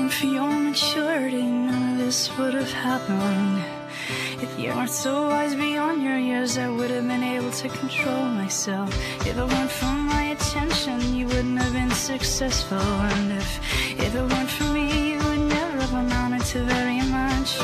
wasn't for your maturity, none of this would have happened. If you weren't so wise beyond your years, I would have been able to control myself. If it weren't for my attention, you wouldn't have been successful. And if it weren't for me, you would never have amounted to very much.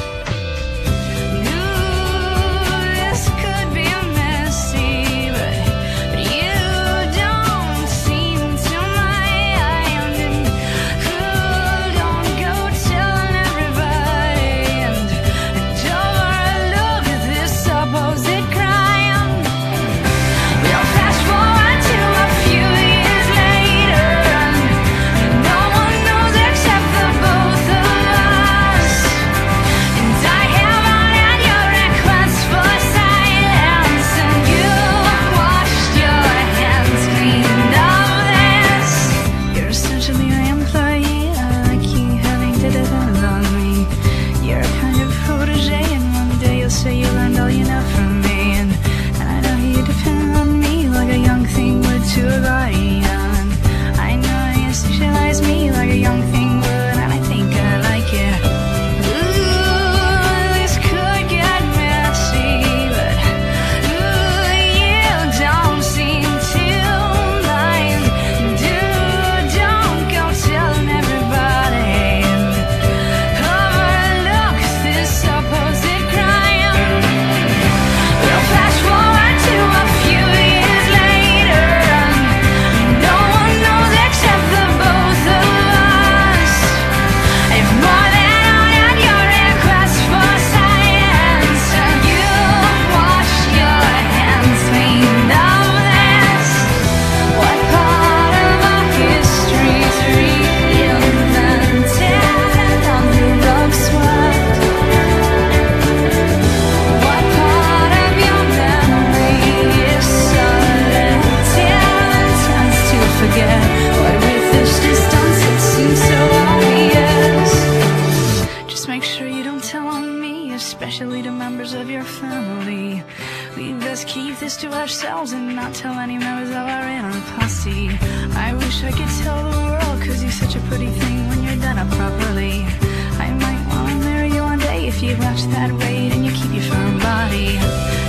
Especially to members of your family. We best keep this to ourselves and not tell any members of our inner posse. I wish I could tell the world, cause you're such a pretty thing when you're done up properly. I might wanna marry you one day if you watch that weight and you keep your firm body.